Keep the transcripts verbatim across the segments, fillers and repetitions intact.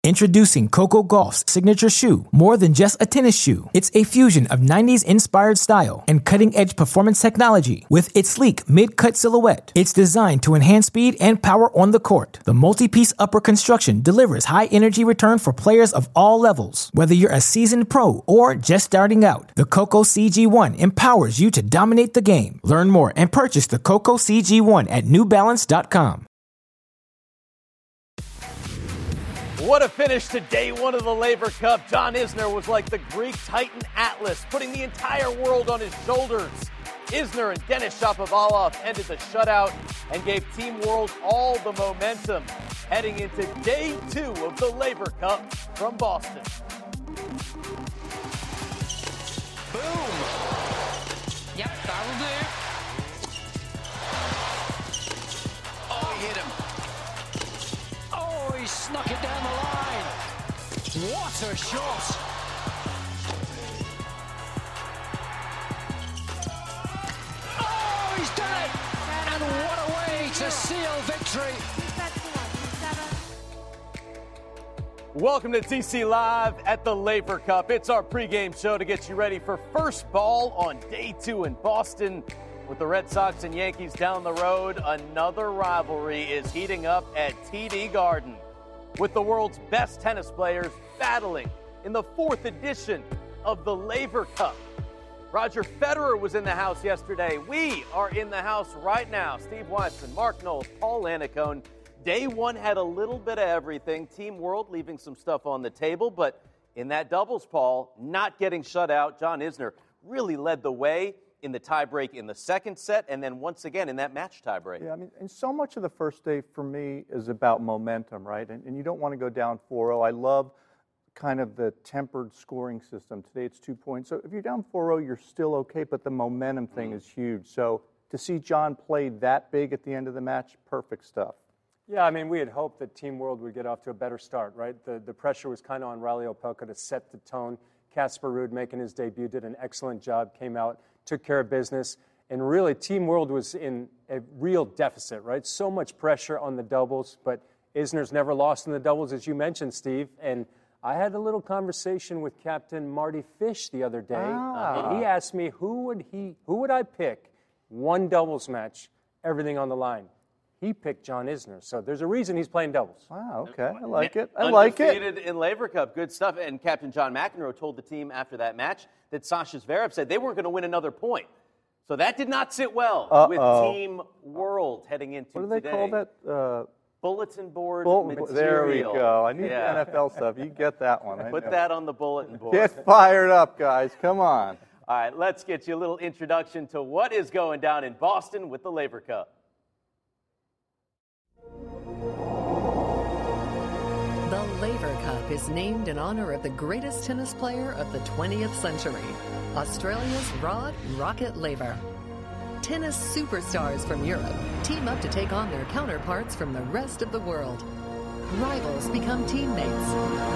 Introducing Coco Gauff's signature shoe, more than just a tennis shoe. It's a fusion of nineties-inspired style and cutting-edge performance technology. With its sleek mid-cut silhouette, it's designed to enhance speed and power on the court. The multi-piece upper construction delivers high-energy return for players of all levels. Whether you're a seasoned pro or just starting out, the Coco C G one empowers you to dominate the game. Learn more and purchase the Coco C G one at new balance dot com. What a finish to day one of the Laver Cup. John Isner was like the Greek Titan Atlas, putting the entire world on his shoulders. Isner and Denis Shapovalov ended the shutout and gave Team World all the momentum heading into day two of the Laver Cup from Boston. Boom! Yep, that'll do. Oh, he hit him. Oh, he snuck it down the line. What a shot. Oh, he's done it. And what a way to seal victory. Welcome to T C Live at the Laver Cup. It's our pregame show to get you ready for first ball on day two in Boston. With the Red Sox and Yankees down the road, another rivalry is heating up at T D Garden, with the world's best tennis players battling in the fourth edition of the Laver Cup. Roger Federer was in the house yesterday. We are in the house right now. Steve Weissman, Mark Knowles, Paul Annacone. Day one had a little bit of everything. Team World leaving some stuff on the table, but in that doubles, Paul, not getting shut out. John Isner really led the way in the tiebreak in the second set, and then once again in that match tiebreak. Yeah, I mean, and so much of the first day for me is about momentum, right? And, and you don't want to go down four oh. I love kind of the tempered scoring system. Today it's two points. So if you're down four oh, you're still okay, but the momentum thing mm. is huge. So to see John play that big at the end of the match, perfect stuff. Yeah, I mean, we had hoped that Team World would get off to a better start, right? The the pressure was kind of on Reilly Opelka to set the tone. Casper Ruud making his debut did an excellent job, came out, took care of business, and really Team World was in a real deficit, right? So much pressure on the doubles, but Isner's never lost in the doubles, as you mentioned, Steve, and I had a little conversation with Captain Marty Fish the other day, ah. and he asked me who would he, who would I pick, one doubles match, everything on the line. He picked John Isner, so there's a reason he's playing doubles. Wow, okay, I like it. I like it. Undefeated in Laver Cup, good stuff. And Captain John McEnroe told the team after that match that Sasha Zverev said they weren't going to win another point. So that did not sit well Uh-oh. with Team World heading into today. What do they today. call that? Uh, bulletin board bulletin material. There we go. I need yeah. the N F L stuff. You get that one. I Put know. that on the bulletin board. Get fired up, guys. Come on. All right, let's get you a little introduction to what is going down in Boston with the Laver Cup. The Laver Cup is named in honor of the greatest tennis player of the twentieth century, Australia's Rod Rocket Laver. Tennis superstars from Europe team up to take on their counterparts from the rest of the world. Rivals become teammates.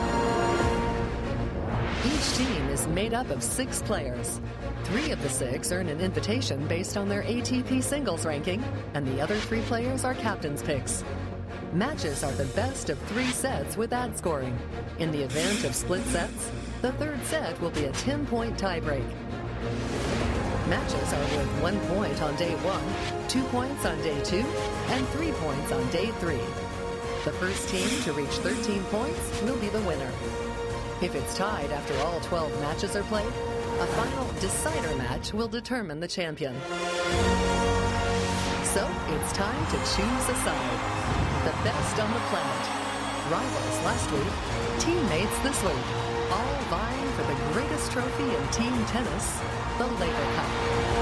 Each team is made up of six players. Three of the six earn an invitation based on their A T P singles ranking, and the other three players are captain's picks. Matches are the best of three sets with ad scoring. In the event of split sets, the third set will be a ten-point tiebreak. Matches are worth one point on day one, two points on day two, and three points on day three. The first team to reach thirteen points will be the winner. If it's tied after all twelve matches are played, a final decider match will determine the champion. So it's time to choose a side. The best on the planet. Rivals last week, teammates this week. All vying for the greatest trophy in team tennis, the Laver Cup.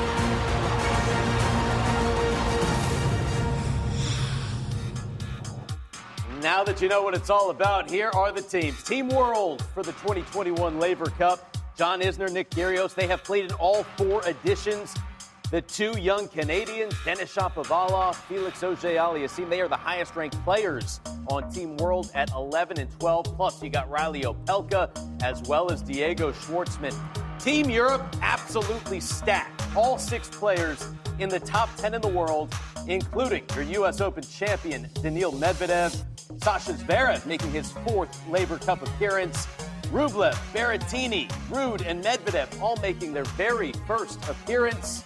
Now that you know what it's all about, here are the teams. Team World for the twenty twenty-one Laver Cup. John Isner, Nick Kyrgios, they have played in all four editions. The two young Canadians, Denis Shapovalov, Felix Auger-Aliassime, they are the highest-ranked players on Team World at eleven and twelve. Plus, you got Reilly Opelka as well as Diego Schwartzman. Team Europe, absolutely stacked. All six players in the top ten in the world, including your U S Open champion, Daniil Medvedev, Sasha Zverev making his fourth Laver Cup appearance. Rublev, Berrettini, Ruud, and Medvedev all making their very first appearance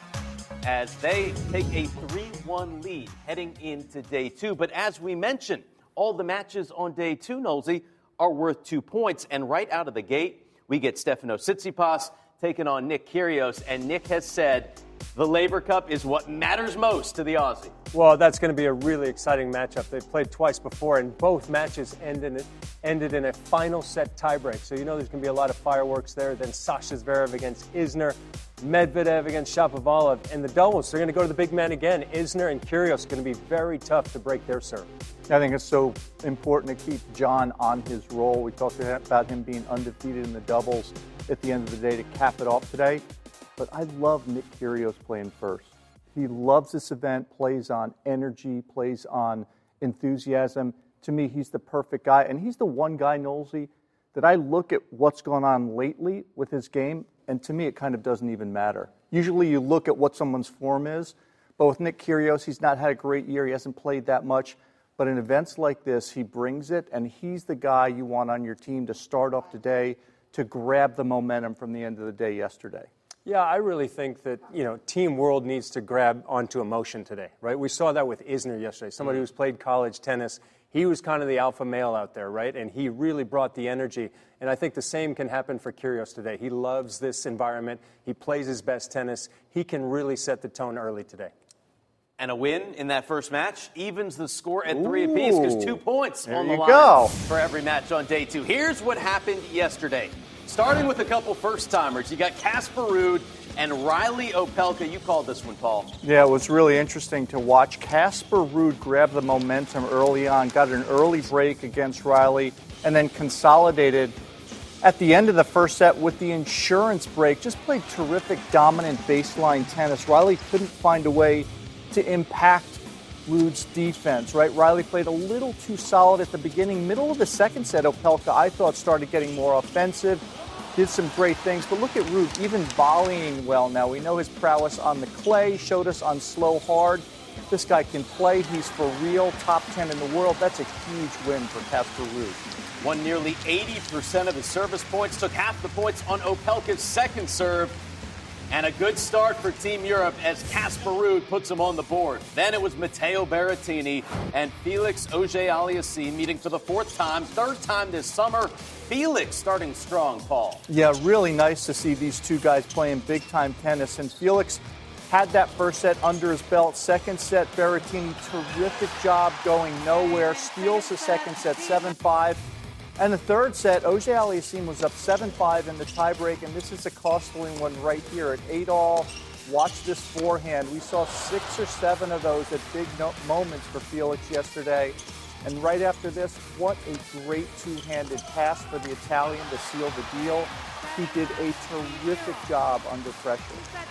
as they take a three one lead heading into day two. But as we mentioned, all the matches on day two, Nolsey, are worth two points. And right out of the gate, we get Stefanos Tsitsipas taking on Nick Kyrgios. And Nick has said the Laver Cup is what matters most to the Aussie. Well, that's going to be a really exciting matchup. They've played twice before, and both matches ended in, ended in a final set tiebreak. So you know there's going to be a lot of fireworks there. Then Sasha Zverev against Isner, Medvedev against Shapovalov, and the doubles. They're going to go to the big man again. Isner and Kyrgios are going to be very tough to break their serve. I think it's so important to keep John on his roll. We talked about him being undefeated in the doubles at the end of the day to cap it off today. But I love Nick Kyrgios playing first. He loves this event, plays on energy, plays on enthusiasm. To me, he's the perfect guy. And he's the one guy, Nolsey, that I look at what's gone on lately with his game, and to me, it kind of doesn't even matter. Usually you look at what someone's form is, but with Nick Kyrgios, he's not had a great year. He hasn't played that much. But in events like this, he brings it, and he's the guy you want on your team to start off today to grab the momentum from the end of the day yesterday. Yeah, I really think that, you know, Team World needs to grab onto emotion today, right? We saw that with Isner yesterday, somebody who's played college tennis. He was kind of the alpha male out there, right? And he really brought the energy. And I think the same can happen for Kyrgios today. He loves this environment. He plays his best tennis. He can really set the tone early today. And a win in that first match evens the score at three apiece because two points There on the you line go. for every match on day two. Here's what happened yesterday. Starting with a couple first-timers, you got Casper Ruud and Riley Opelka. You called this one, Paul. Yeah, it was really interesting to watch. Casper Ruud grab the momentum early on, got an early break against Riley, and then consolidated at the end of the first set with the insurance break. Just played terrific, dominant baseline tennis. Riley couldn't find a way to impact Ruud's defense, right? Riley played a little too solid at the beginning. Middle of the second set, Opelka, I thought, started getting more offensive, did some great things. But look at Ruud, even volleying well now. We know his prowess on the clay, showed us on slow hard. This guy can play. He's for real, top ten in the world. That's a huge win for Casper Ruud. Won nearly eighty percent of his service points, took half the points on Opelka's second serve. And a good start for Team Europe as Casper Ruud puts him on the board. Then it was Matteo Berrettini and Felix Auger-Aliassime meeting for the fourth time, third time this summer. Felix starting strong, Paul. Yeah, really nice to see these two guys playing big-time tennis. And Felix had that first set under his belt. Second set, Berrettini, terrific job going nowhere. Steals the second set, seven five. And the third set, Auger-Aliassime was up seven five in the tiebreak, and this is a costly one right here at eight all. Watch this forehand. We saw six or seven of those at big no- moments for Felix yesterday. And right after this, what a great two-handed pass for the Italian to seal the deal. He did a terrific job under pressure.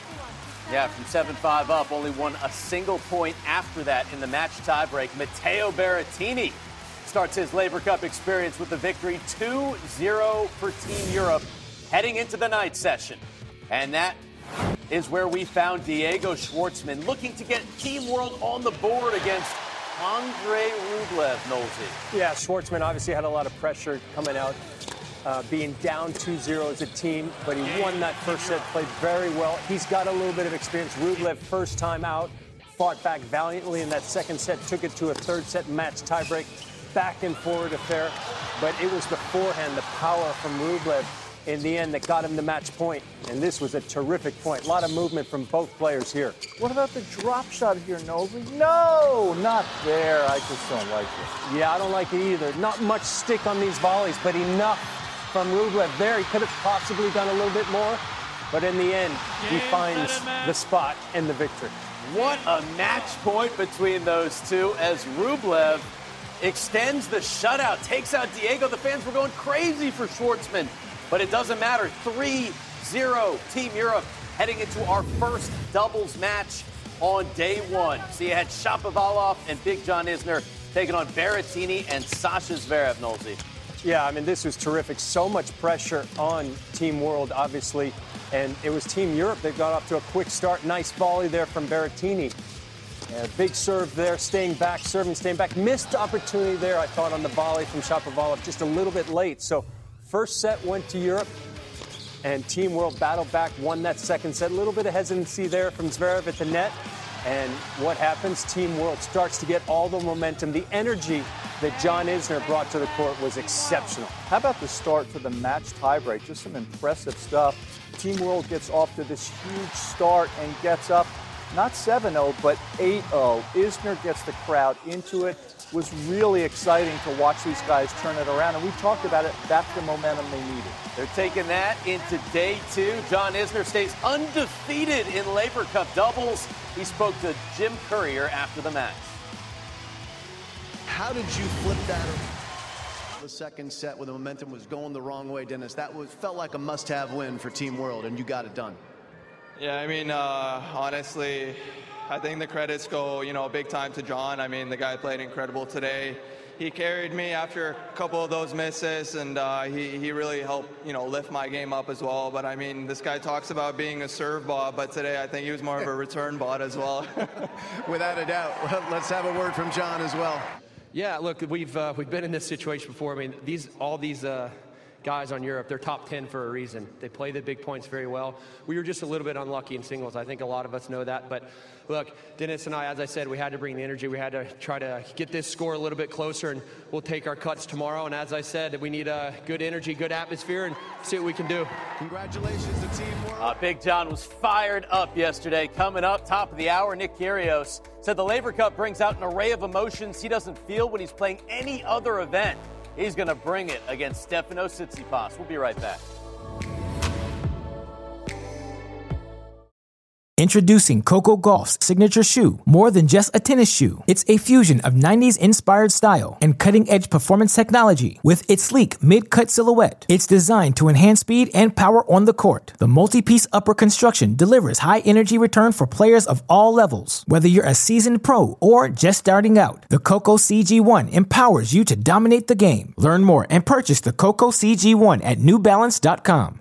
Yeah, from seven five up, only won a single point after that in the match tiebreak. Matteo Berrettini starts his Laver Cup experience with the victory, two zero for Team Europe heading into the night session. And that is where we found Diego Schwartzman looking to get Team World on the board against Andre Rublev, Nolsey. Yeah, Schwartzman obviously had a lot of pressure coming out, uh, being down two zero as a team, but he won that first set, played very well. He's got a little bit of experience. Rublev, first time out, fought back valiantly in that second set, took it to a third set match tiebreak. Back and forward affair, but it was the forehand, the power from Rublev in the end that got him the match point. And this was a terrific point. A lot of movement from both players here. What about the drop shot here, Nolsey? No, not there. I just don't like it. Yeah, I don't like it either. Not much stick on these volleys, but enough from Rublev there. He could have possibly done a little bit more, but in the end, he finds the spot and the victory. What a match point between those two as Rublev extends the shutout, takes out Diego. The fans were going crazy for Schwartzman, but it doesn't matter. three zero Team Europe heading into our first doubles match on day one. So you had Shapovalov and Big John Isner taking on Berrettini and Sasha Zverev, Nolsey. Yeah, I mean, this was terrific. So much pressure on Team World, obviously, and it was Team Europe that got off to a quick start. Nice volley there from Berrettini. Yeah, big serve there, staying back, serving, staying back. Missed opportunity there, I thought, on the volley from Shapovalov, just a little bit late. So first set went to Europe, and Team World battled back, won that second set. A little bit of hesitancy there from Zverev at the net. And what happens? Team World starts to get all the momentum. The energy that John Isner brought to the court was exceptional. How about the start to the match tiebreak? Just some impressive stuff. Team World gets off to this huge start and gets up, not seven oh, but eight oh. Isner gets the crowd into it. It was really exciting to watch these guys turn it around. And we talked about it. That's the momentum they needed. They're taking that into day two. John Isner stays undefeated in Laver Cup doubles. He spoke to Jim Courier after the match. How did you flip that the second set when the momentum was going the wrong way, Dennis? That was felt like a must-have win for Team World, and you got it done. Yeah, I mean, uh, honestly, I think the credits go, you know, big time to John. I mean, the guy played incredible today. He carried me after a couple of those misses, and uh, he, he really helped, you know, lift my game up as well. But, I mean, this guy talks about being a serve bot, but today I think he was more of a return bot as well. Without a doubt. Let's have a word from John as well. Yeah, look, we've uh, we've been in this situation before. I mean, these all these uh, guys on Europe, they're top ten for a reason. They play the big points very well. We were just a little bit unlucky in singles. I think a lot of us know that. But look, Dennis and I, as I said, we had to bring the energy. We had to try to get this score a little bit closer, and we'll take our cuts tomorrow. And as I said, we need a good energy, good atmosphere, and see what we can do. Congratulations to Team World. Uh, Big John was fired up yesterday. Coming up, top of the hour, Nick Kyrgios said the Laver Cup brings out an array of emotions he doesn't feel when he's playing any other event. He's going to bring it against Stefanos Tsitsipas. We'll be right back. Introducing Coco Gauff's signature shoe. More than just a tennis shoe, it's a fusion of nineties-inspired style and cutting-edge performance technology. With its sleek mid-cut silhouette, it's designed to enhance speed and power on the court. The multi-piece upper construction delivers high-energy return for players of all levels. Whether you're a seasoned pro or just starting out, the Coco C G one empowers you to dominate the game. Learn more and purchase the Coco C G one at new balance dot com.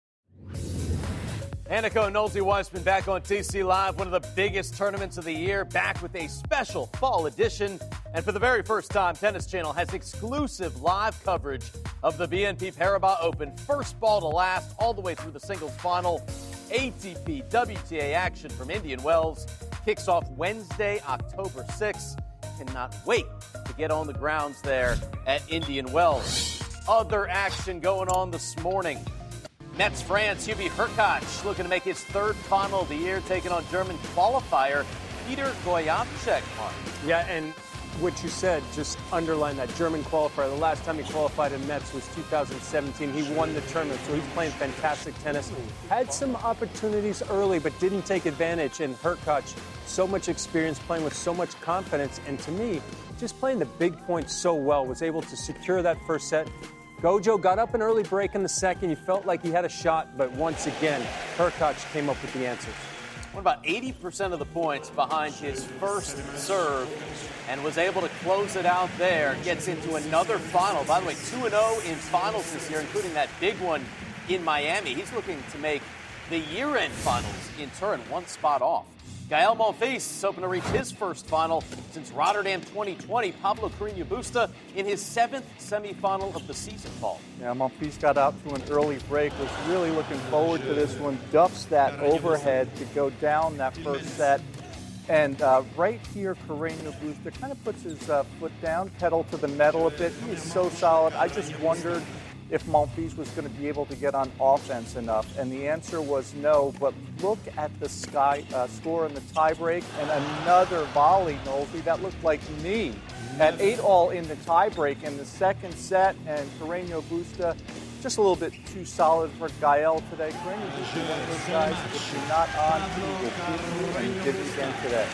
Annika and Nosey Weissman back on T C Live, one of the biggest tournaments of the year, back with a special fall edition. And for the very first time, Tennis Channel has exclusive live coverage of the B N P Paribas Open, first ball to last, all the way through the singles final. A T P W T A action from Indian Wells kicks off Wednesday, October sixth. Cannot wait to get on the grounds there at Indian Wells. Other action going on this morning. Metz France, Hubie Hurkacz looking to make his third final of the year, taking on German qualifier Peter Goyamchek. Mark. Yeah, and what you said, just underline that German qualifier. The last time he qualified in Metz was two thousand seventeen. He won the tournament, so he's playing fantastic tennis. Had some opportunities early, but didn't take advantage. And Hurkacz, so much experience, playing with so much confidence. And to me, just playing the big points so well, was able to secure that first set. Gojo got up an early break in the second. You felt like he had a shot, but once again, Hurkacz came up with the answers. Won about eighty percent of the points behind his first serve and was able to close it out there. Gets into another final. By the way, two and oh in finals this year, including that big one in Miami. He's looking to make the year-end finals in Turin, one spot off. Gael Monfils is hoping to reach his first final since Rotterdam twenty twenty. Pablo Carreño Busta in his seventh semifinal of the season, Paul. Yeah, Monfils got out to an early break, was really looking forward to this one. Duffs that overhead to go down that first set. And uh, right here, Carreño Busta kind of puts his uh, foot down, pedal to the metal a bit. He is so solid. I just wondered if Monfils was going to be able to get on offense enough, and the answer was no. But look at the sky uh, score in the tiebreak, and another volley, Nolsey, that looked like me. At eight all in the tiebreak in the second set, and Carreño Busta just a little bit too solid for Gael today. Carreño Busta, one of those guys, if you're not on, he will give you, and he did it again today.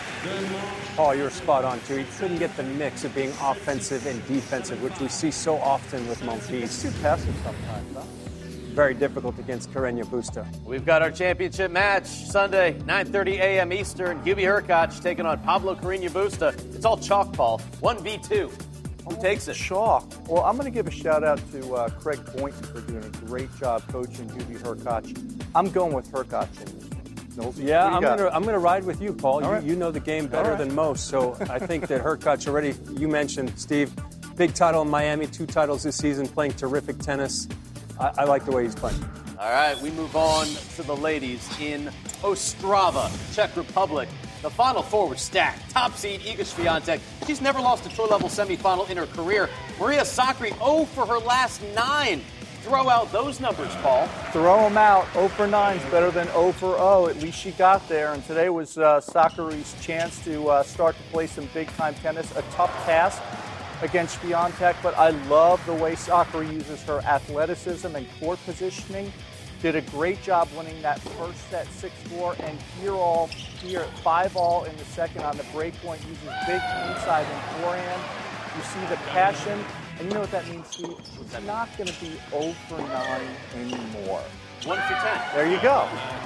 Paul, you're spot on, too. He couldn't get the mix of being offensive and defensive, which we see so often with Monfils. It's too passive sometimes, huh? Very difficult against Carreño Busta. We've got our championship match Sunday, nine thirty a.m. Eastern. Hubie Hurkacz taking on Pablo Carreño Busta. It's all chalk, Paul. one v two. Who takes it? Chalk. Well, I'm going to give a shout out to uh, Craig Boynton for doing a great job coaching Hubie Hurkacz. I'm going with Hurkacz in this one. Nosy, yeah, I'm going to I'm gonna ride with you, Paul. You, right. you know the game better right. than most, so I think that Hurkacz already, you mentioned, Steve, big title in Miami, two titles this season, playing terrific tennis. I, I like the way he's playing. All right, we move on to the ladies in Ostrava, Czech Republic. The Final Four was stacked. Top seed Iga Swiatek. She's never lost a tour-level semifinal in her career. Maria Sakkari, oh for her last nine. Throw out those numbers, Paul. Throw them out. oh for nine is better than oh for oh. At least she got there. And today was uh, Sakkari's chance to uh, start to play some big-time tennis. A tough task against Swiatek, but I love the way Sakkari uses her athleticism and court positioning. Did a great job winning that first set six four, and here all here five all in the second on the break point, uses big inside and forehand. You see the passion, and you know what that means, Steve? It's not going to be oh for nine anymore. one for ten. There you go.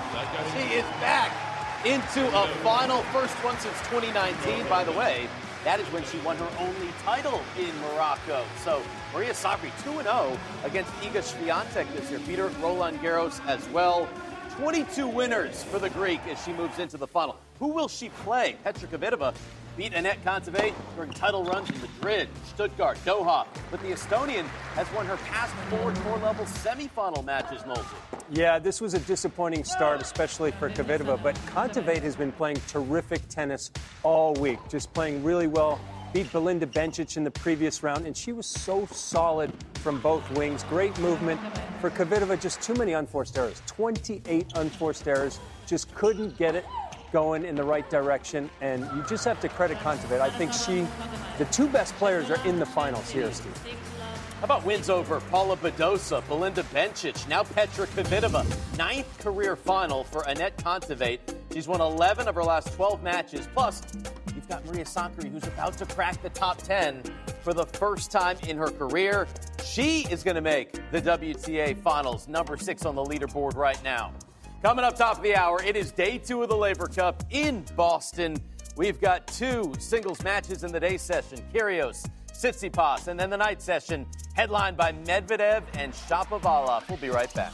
She is back into a final, first one since twenty nineteen. By the way, that is when she won her only title in Morocco. So Maria Sakkari two and oh against Iga Swiatek this year. Beat her at Roland Garros as well. twenty-two winners for the Greek as she moves into the final. Who will she play? Petra Kvitova beat Anett Kontaveit during title runs in Madrid, Stuttgart, Doha. But the Estonian has won her past four tour-level semifinal matches, Nolsey. Yeah, this was a disappointing start, especially for Kvitova, but Kontaveit has been playing terrific tennis all week, just playing really well. Beat Belinda Bencic in the previous round, and she was so solid from both wings. Great movement. For Kvitova, just too many unforced errors. twenty-eight unforced errors. Just couldn't get it going in the right direction, and you just have to credit Kontaveit. I think she, the two best players are in the finals here, Steve. How about wins over Paula Badosa, Belinda Bencic, now Petra Kvitova? Ninth career final for Anett Kontaveit. She's won eleven of her last twelve matches. Plus, you've got Maria Sakkari, who's about to crack the top ten for the first time in her career. She is going to make the W T A Finals, number six on the leaderboard right now. Coming up top of the hour, it is day two of the Laver Cup in Boston. We've got two singles matches in the day session. Kyrgios, Tsitsipas, and then the night session, headlined by Medvedev and Shapovalov. We'll be right back.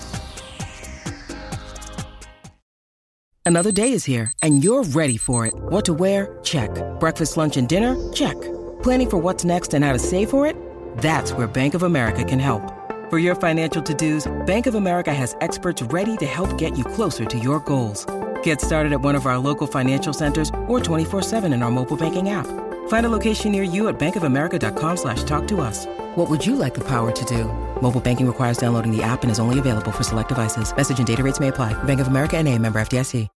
Another day is here, and you're ready for it. What to wear? Check. Breakfast, lunch, and dinner? Check. Planning for what's next and how to save for it? That's where Bank of America can help. For your financial to-dos, Bank of America has experts ready to help get you closer to your goals. Get started at one of our local financial centers or twenty-four seven in our mobile banking app. Find a location near you at bankofamerica.com slash talk to us. What would you like the power to do? Mobile banking requires downloading the app and is only available for select devices. Message and data rates may apply. Bank of America N A, member F D I C.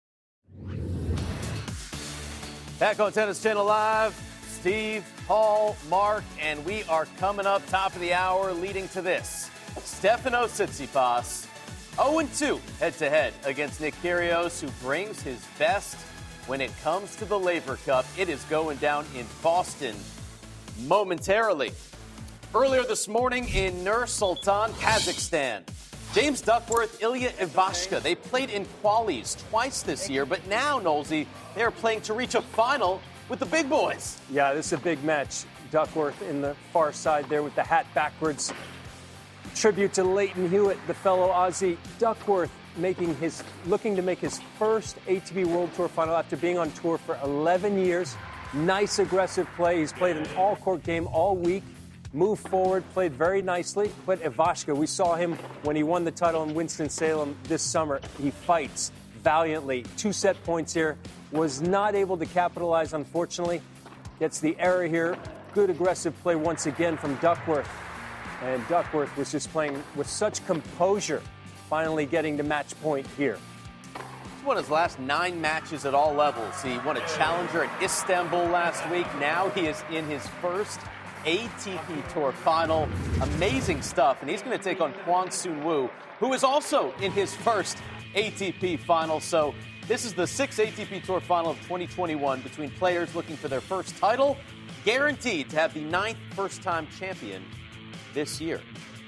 Back on Tennis Channel Live, Steve, Paul, Mark, and we are coming up top of the hour leading to this. Stefanos Tsitsipas, oh and two head-to-head against Nick Kyrgios, who brings his best when it comes to the Laver Cup. It is going down in Boston momentarily. Earlier this morning in Nur-Sultan, Kazakhstan, James Duckworth, Ilya Ivashka, they played in qualies twice this year, but now, Nolsey, they are playing to reach a final with the big boys. Yeah, this is a big match. Duckworth in the far side there with the hat backwards. Tribute to Leighton Hewitt, the fellow Aussie. Duckworth making his, looking to make his first A T P World Tour final after being on tour for eleven years. Nice aggressive play. He's played an all-court game all week. Moved forward, played very nicely. But Ivashka, we saw him when he won the title in Winston-Salem this summer. He fights valiantly. Two set points here. Was not able to capitalize, unfortunately. Gets the error here. Good aggressive play once again from Duckworth. And Duckworth was just playing with such composure, finally getting to match point here. He's won his last nine matches at all levels. He won a challenger at Istanbul last week. Now he is in his first A T P Tour final. Amazing stuff. And he's going to take on Kwon Soon Woo, who is also in his first A T P final. So this is the sixth A T P Tour final of twenty twenty-one between players looking for their first title, guaranteed to have the ninth first-time champion this year.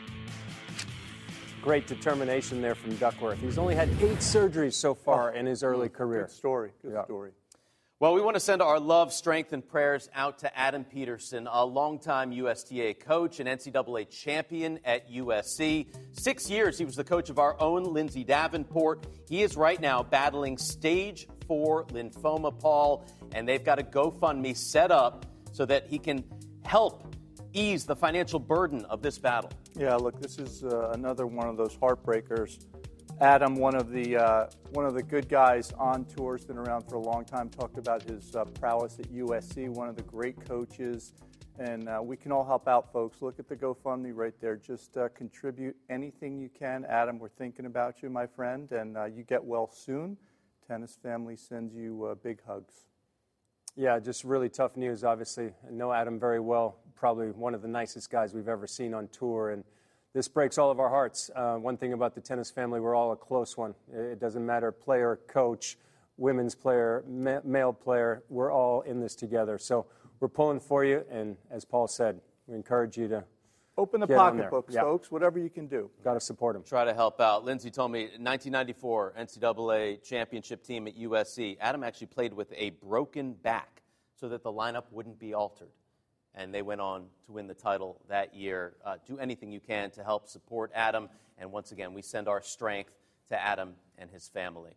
Great determination there from Duckworth. He's only had eight surgeries so far in his early career. Good story. Good yeah. story. Well, we want to send our love, strength, and prayers out to Adam Peterson, a longtime U S T A coach and N C double A champion at U S C. Six years he was the coach of our own Lindsay Davenport. He is right now battling stage four lymphoma, Paul, and they've got a GoFundMe set up so that he can help ease the financial burden of this battle. Yeah, look, this is uh, another one of those heartbreakers. Adam, one of the uh, one of the good guys on tour, has been around for a long time, talked about his uh, prowess at U S C, one of the great coaches, and uh, we can all help out, folks. Look at the GoFundMe right there. Just uh, contribute anything you can. Adam, we're thinking about you, my friend, and uh, you get well soon. Tennis family sends you uh, big hugs. Yeah, just really tough news, obviously. I know Adam very well, probably one of the nicest guys we've ever seen on tour, and this breaks all of our hearts. Uh, one thing about the tennis family, we're all a close one. It doesn't matter, player, coach, women's player, ma- male player, we're all in this together. So we're pulling for you, and as Paul said, we encourage you to open the get on there. pocketbooks, Yeah. folks, whatever you can do. Got to support them. Try to help out. Lindsay told me nineteen ninety-four N C double A championship team at U S C. Adam actually played with a broken back so that the lineup wouldn't be altered. And they went on to win the title that year. Uh, do anything you can to help support Adam. And once again, we send our strength to Adam and his family.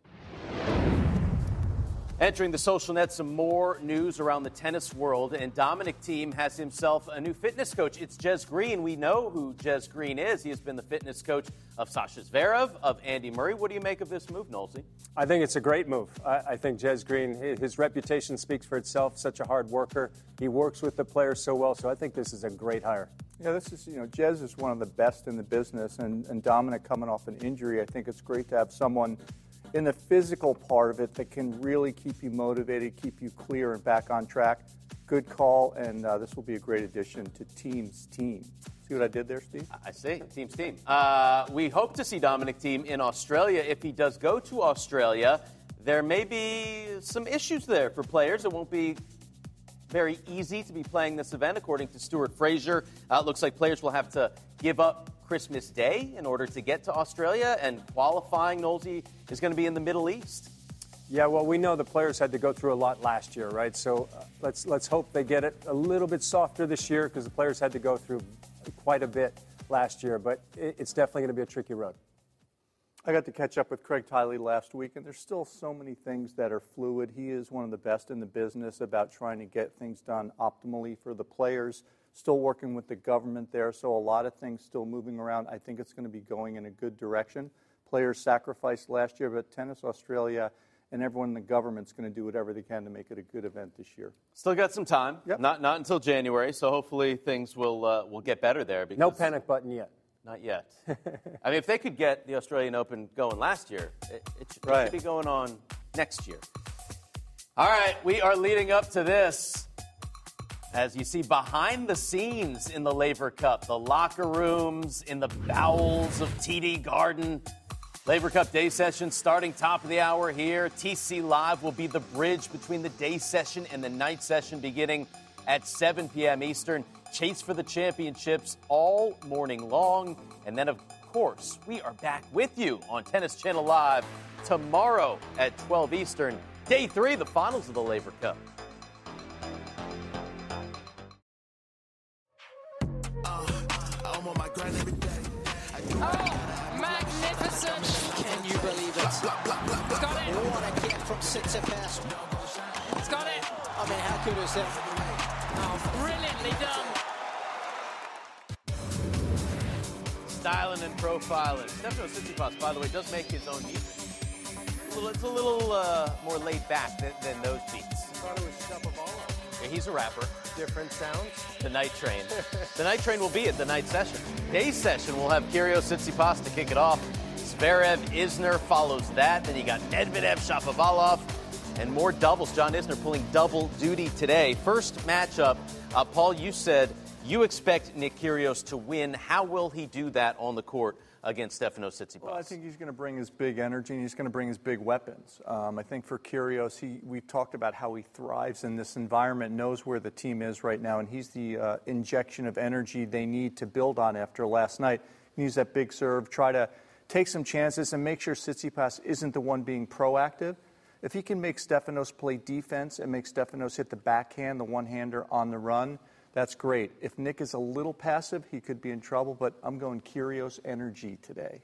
Entering the social net, some more news around the tennis world. And Dominic Thiem has himself a new fitness coach. It's Jez Green. We know who Jez Green is. He has been the fitness coach of Sasha Zverev, of Andy Murray. What do you make of this move, Nolsey? I think it's a great move. I, I think Jez Green, his, his reputation speaks for itself. Such a hard worker. He works with the players so well. So I think this is a great hire. Yeah, this is, you know, Jez is one of the best in the business. And, and Dominic coming off an injury, I think it's great to have someone in the physical part of it that can really keep you motivated, keep you clear and back on track. Good call, and uh, this will be a great addition to Thiem's team. See what I did there, Steve? I see. Thiem's team. Uh, we hope to see Dominic Thiem in Australia. If he does go to Australia, there may be some issues there for players. It won't be very easy to be playing this event, according to Stuart Fraser. Uh, it looks like players will have to give up Christmas Day in order to get to Australia, and qualifying, Nolsey, is going to be in the Middle East. Yeah, well, we know the players had to go through a lot last year, right? So uh, let's let's hope they get it a little bit softer this year, because the players had to go through quite a bit last year. But it, it's definitely going to be a tricky road. I got to catch up with Craig Tiley last week, and there's still so many things that are fluid. He is one of the best in the business about trying to get things done optimally for the players. Still working with the government there, so a lot of things still moving around. I think it's going to be going in a good direction. Players sacrificed last year, but Tennis Australia and everyone in the government's going to do whatever they can to make it a good event this year. Still got some time. Yep. Not not until January, so hopefully things will uh, will get better there. Because no panic button yet. Not yet. I mean, if they could get the Australian Open going last year, it, it, should, right. it should be going on next year. All right, we are leading up to this. As you see behind the scenes in the Laver Cup, the locker rooms in the bowels of T D Garden. Laver Cup day session starting top of the hour here. T C Live will be the bridge between the day session and the night session beginning at seven p.m. Eastern. Chase for the championships all morning long. And then, of course, we are back with you on Tennis Channel Live tomorrow at twelve Eastern. Day three, the finals of the Laver Cup. Oh, magnificent! Can you believe it? Got it! What a get from Tsitsipas. It's got it! I mean, how good is that? Oh, brilliantly done! Styling and profiling. Stefano Tsitsipas, by the way, does make his own music. It's a little, it's a little uh, more laid back than, than those beats. I thought it was Shapovalov. Yeah, he's a rapper. Different sounds. The Night Train. The Night Train will be at the night session. Day session, we'll have Kyrgios Tsitsipas to kick it off. Zverev, Isner follows that. Then you got Medvedev, Shapovalov, and more doubles. John Isner pulling double duty today. First matchup, uh, Paul, you said you expect Nick Kyrgios to win. How will he do that on the court against Stefano Tsitsipas? Well, I think he's going to bring his big energy and he's going to bring his big weapons. Um, I think for Kyrgios, he, we've talked about how he thrives in this environment, knows where the team is right now, and he's the uh, injection of energy they need to build on after last night. Use that big serve, try to take some chances and make sure Tsitsipas isn't the one being proactive. If he can make Stefanos play defense and make Stefanos hit the backhand, the one-hander on the run, that's great. If Nick is a little passive, he could be in trouble, but I'm going Kyrgios energy today.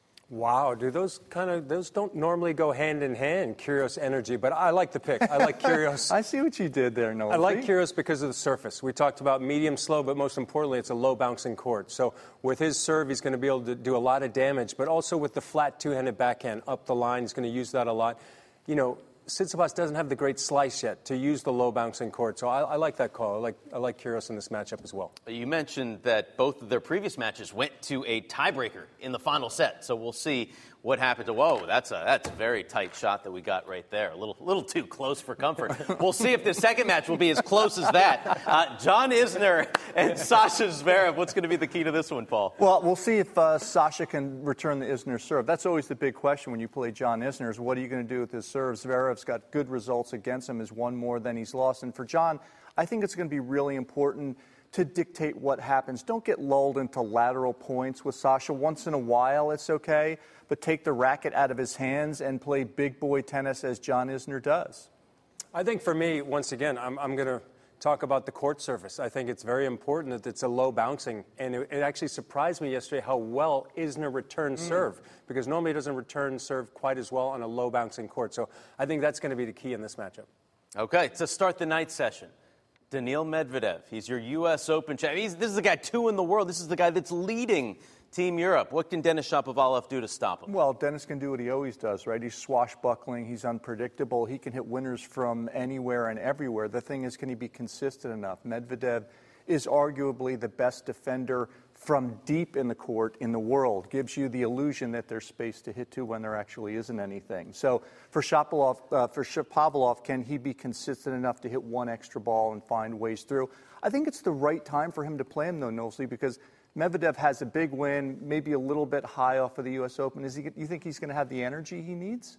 Wow, do those kind of, those don't normally go hand in hand, Kyrgios energy, but I like the pick. I like Kyrgios. I see what you did there, Noel. I like Kyrgios because of the surface. We talked about medium slow, but most importantly, it's a low bouncing court. So with his serve, he's going to be able to do a lot of damage, but also with the flat two-handed backhand up the line, he's going to use that a lot. You know, Tsitsipas doesn't have the great slice yet to use the low bouncing court, so I, I like that call. I like I like Kyrgios in this matchup as well. You mentioned that both of their previous matches went to a tiebreaker in the final set, so we'll see what happened to. Whoa, that's a that's a very tight shot that we got right there. A little little too close for comfort. We'll see if the second match will be as close as that. Uh, John Isner and Sasha Zverev. What's going to be the key to this one, Paul? Well, we'll see if uh, Sasha can return the Isner serve. That's always the big question when you play John Isner is what are you going to do with his serve? Zverev's got good results against him. Has won more than he's lost. And for John, I think it's going to be really important to dictate what happens. Don't get lulled into lateral points with Sasha. Once in a while, it's okay. But take the racket out of his hands and play big boy tennis as John Isner does. I think for me, once again, I'm, I'm going to talk about the court surface. I think it's very important that it's a low bouncing. And it, it actually surprised me yesterday how well Isner returned mm. serve, because normally he doesn't return serve quite as well on a low bouncing court. So I think that's going to be the key in this matchup. Okay, to start the night session, Daniil Medvedev. He's your U S Open champion. He's, this is the guy two in the world. This is the guy that's leading Team Europe. What can Denis Shapovalov do to stop him? Well, Denis can do what he always does, right? He's swashbuckling. He's unpredictable. He can hit winners from anywhere and everywhere. The thing is, can he be consistent enough? Medvedev is arguably the best defender from deep in the court in the world. Gives you the illusion that there's space to hit to when there actually isn't anything. So for Shapovalov, uh, for Shapovalov, can he be consistent enough to hit one extra ball and find ways through? I think it's the right time for him to play him, though, Knowsley, because Medvedev has a big win, maybe a little bit high off of the U S Open. Is he? You think he's going to have the energy he needs?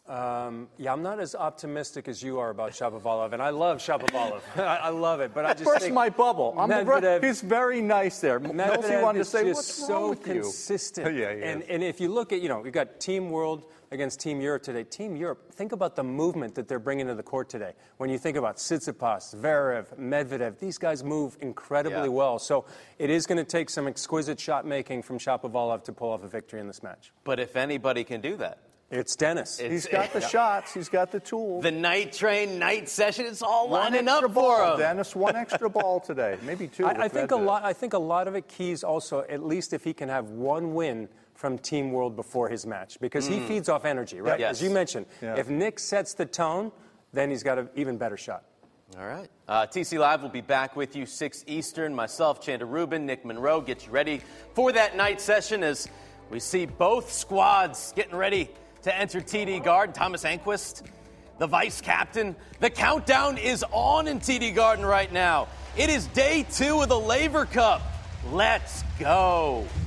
Um, yeah, I'm not as optimistic as you are about Shapovalov, and I love Shapovalov. I, I love it, but I just burst think my bubble. I'm Medvedev, the, he's very nice there. Medvedev wanted is to say, just what's so wrong with consistent. You? yeah, and, and if you look at, you know, we've got Team World against Team Europe today. Team Europe, think about the movement that they're bringing to the court today. When you think about Tsitsipas, Zverev, Medvedev, these guys move incredibly yeah. well. So it is going to take some exquisite shot making from Shapovalov to pull off a victory in this match. But if anybody can do that, it's Denis. It's, he's got the yeah. shots. He's got the tools. The night train, night session, it's all one lining up ball, for him. Denis, one extra ball today, maybe two. I, I think a lot. I think a lot of it keys also, at least if he can have one win from Team World before his match, because mm. he feeds off energy, right? Yes. As you mentioned, yeah. if Nick sets the tone, then he's got an even better shot. All right. Uh, T C Live will be back with you six Eastern. Myself, Chanda Rubin, Nick Monroe, get you ready for that night session as we see both squads getting ready to enter T D Garden. Thomas Enquist, the vice captain. The countdown is on in T D Garden right now. It is day two of the Laver Cup. Let's go.